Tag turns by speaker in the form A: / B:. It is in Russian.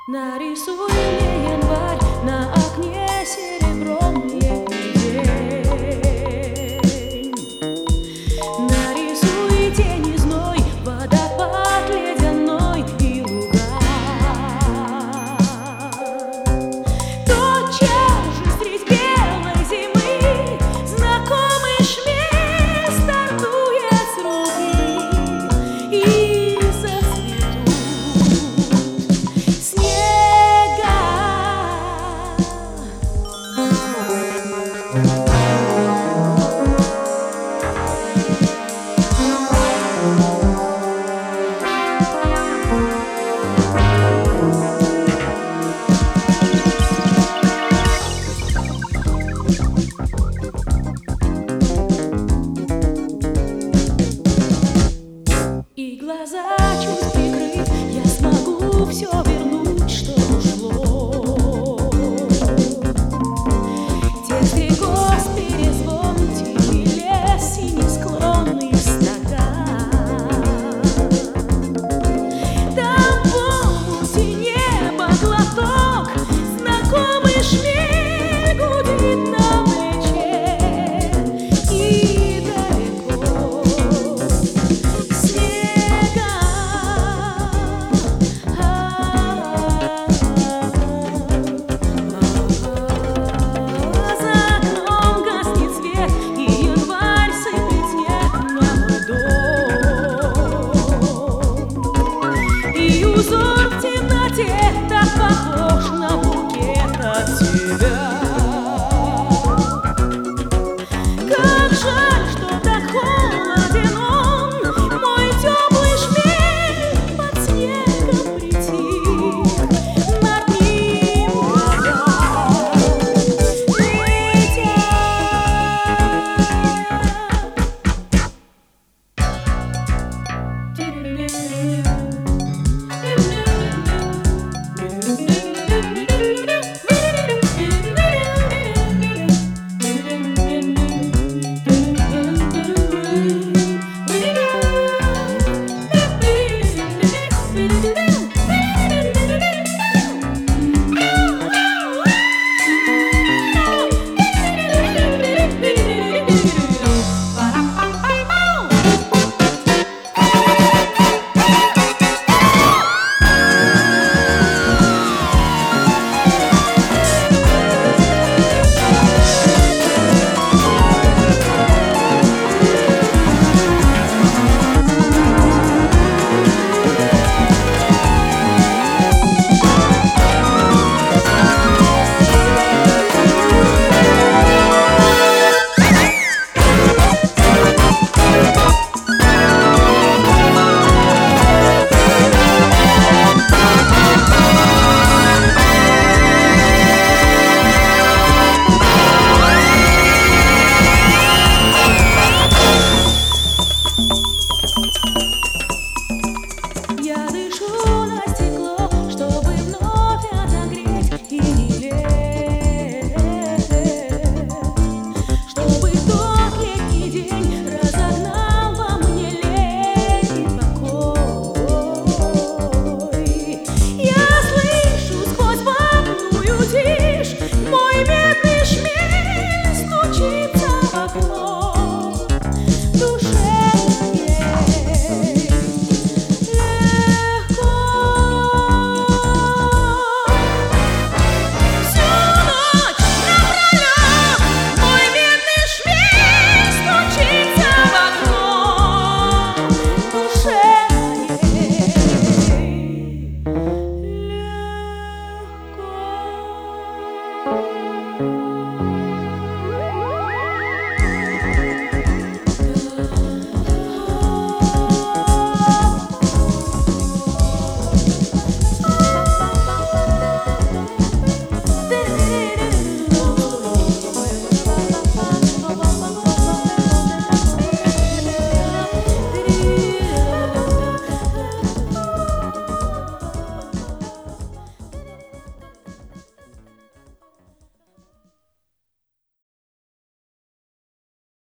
A: Нарисуй мне январь на окне серебром летний день. Нарисуй тень и зной, водопад ледяной и луга. Тотчас же средь белой зимы знакомый шмель стартует с руки, и зацветут снега. И глаза чуть прикрыть, я смогу все вернуть, что ушло. Тесный перезвон, тихий лес, синий склонный стакан. Там в омуте неба глоток, знакомый шмель гудит на плече. И далеко узор.